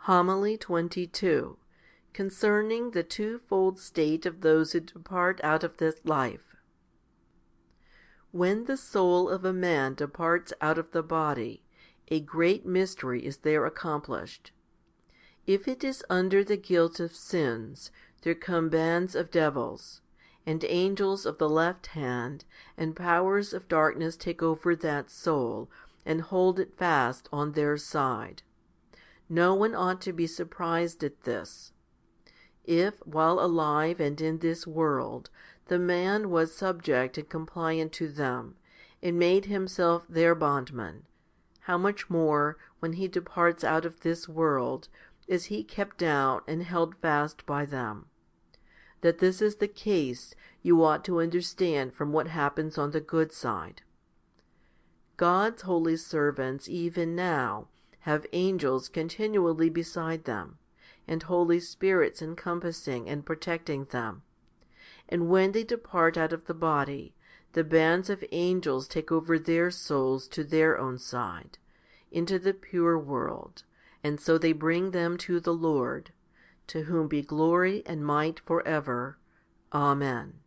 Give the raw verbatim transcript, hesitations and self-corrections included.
Homily twenty-two, concerning the twofold state of those who depart out of this life. When the soul of a man departs out of the body, a great mystery is there accomplished. If it is under the guilt of sins, there come bands of devils, and angels of the left hand, and powers of darkness take over that soul, and hold it fast on their side. No one ought to be surprised at this. If, while alive and in this world, the man was subject and compliant to them, and made himself their bondman, how much more, when he departs out of this world, is he kept down and held fast by them? That this is the case, you ought to understand from what happens on the good side. God's holy servants even now have angels continually beside them, and holy spirits encompassing and protecting them. And when they depart out of the body, the bands of angels take over their souls to their own side, into the pure world, and so they bring them to the Lord, to whom be glory and might for ever. Amen.